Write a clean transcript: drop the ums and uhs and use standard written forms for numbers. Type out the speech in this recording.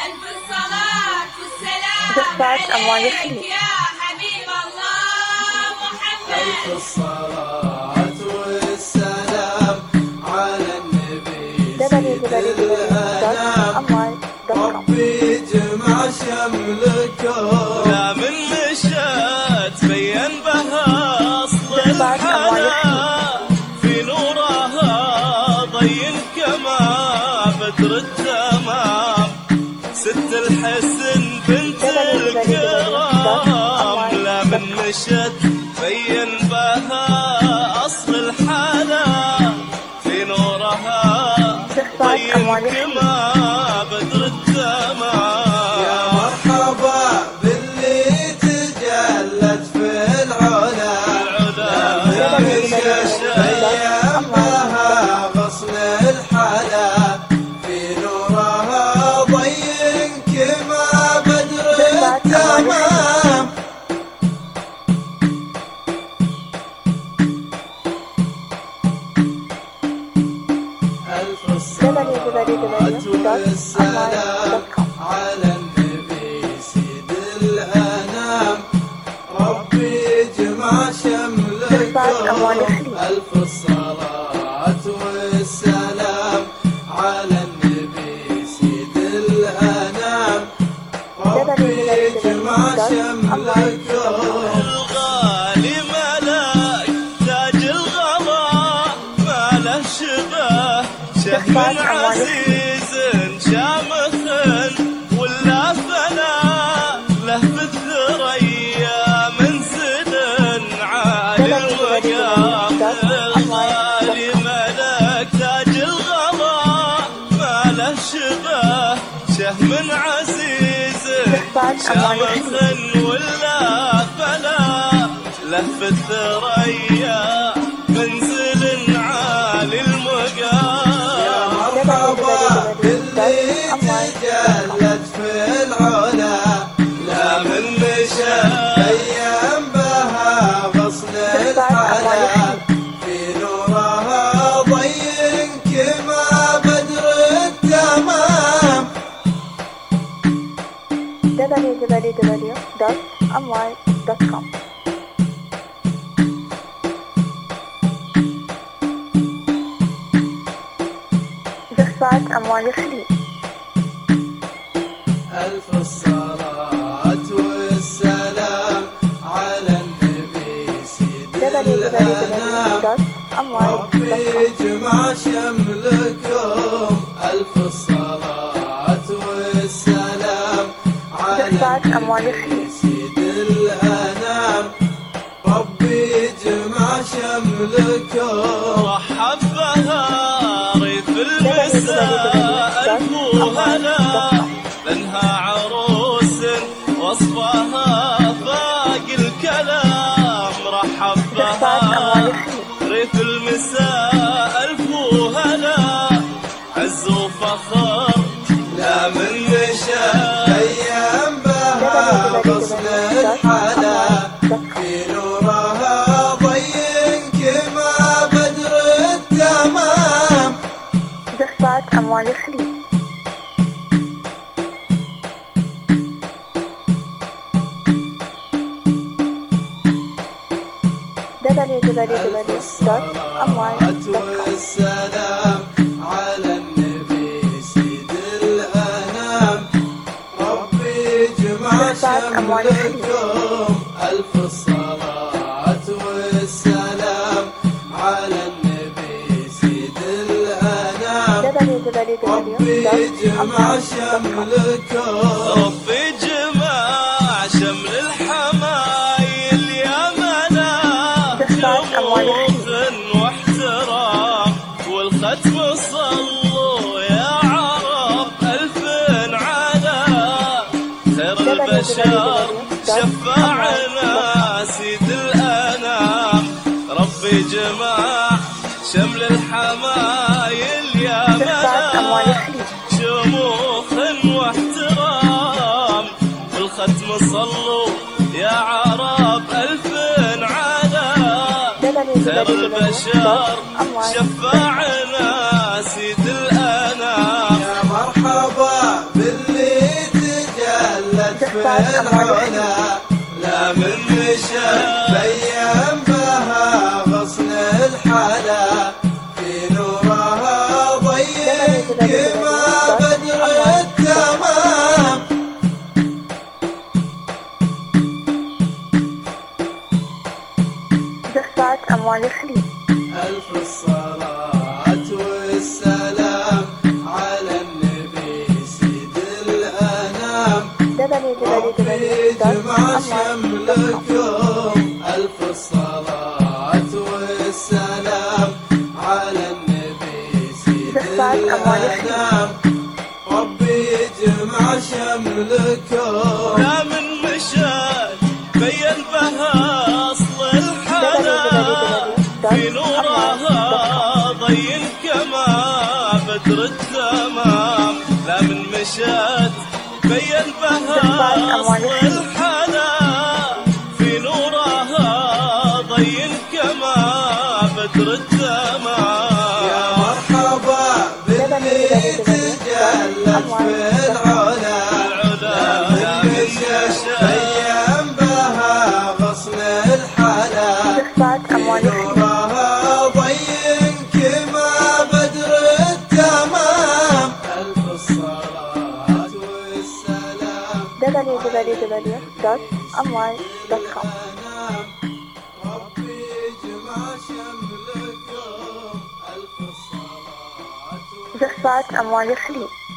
ألف الصلاة والسلام عليك يا حبيب الله محمد. ألف الصلاة والسلام على النبي سيد الأنام. ربي جمع شملكم لا من مشت بين بها أصل الحلا، في نورها ضين كما بدر التمام. ست الحسن بنت الكرام، لا من مشت بين بها أصل الحلا، في نورها ضين كما بدر التمام. يا مرحبا باللي تجلت في العلا، لا مشت بين بها غصن الحلا، في نورها ضين كما بدر التمام. ألف الصلاة والسلام على النبي سيد الأنام. ربي يجمع شملكم. ألف الصلاة والسلام على النبي سيد الأنام. ربي يجمع شملكم. الغالي ملك تاج الغلا، ما له شبه شهم عزيز شامخ، ولا فلا له بالثريا منزل عالي المقام. الغالي ملك تاج الغلا، ما له شبه شهم عزيز شامخ، ولا فلا له بالثريا منزل عالي المقام. مرحبا باللي تجلت في العلا، لا من مشى بين بها غصن الحلا، في نورها ضين كما بدر التمام. www.amwal.com زخات أموال الخليج. ألف الصلاة والسلام على النبي سيد الأنام. ربي يجمع شملكم. ألف الصلاة والسلام على النبي سيد الأنام. ربي يجمع شملكم. رحب بها ريف المساء ألف وهلا، لأنها عروس وصفها فاق الكلام. رحب بها ريف المساء ألف وهلا، عز وفخر لا من مشى بين بها غصن الحلا، في نورها ضين كما بدر التمام. زخات أموال الخليج. www.amwal.com والسلام على النبي سيد الأنام. ربي يجمع شملكم. ألف الصلاة والسلام على النبي سيد الأنام. ربي يجمع شملكم. ربي جمع شمل الحمايل يا ملاك، شموخ واحترام، والختم صلوا يا عرب ألف على خير البشر شفاعنا سيد الأنام. ربي جمع شمل الحمايل يا ملاك، شموخ واحترام، والختم صلوا يا عرب ألف على خير البشر شفاعنا سيد الأنام. يا مرحبا باللي العلا لا من مشت بين بها غصن الحلا في نورها ضيق كما بدر التمام جسات أموال الخليج ألف الصلاة والسلام على النبي سيد الأنام ربي يجمع شملكم ألف الصلاة والسلام على النبي سيد الأنام ربي يجمع شملكم لا من مشات بين بها أصل الحلا في نورها ضيق كما بدر التمام لا من مشات بين بها أصل الحلا في نورها ضيق كما بدر التمام يا مرحبا باللي تجلت في العلا لا من مشت بين بها غصن الحلا جسات أموال الخليج نورها ضيق كما بدر التمام ألف الصلاة والسلام www.amwal.com ربي يجمع شملكم ألف الصلاة جسات أموال الخليج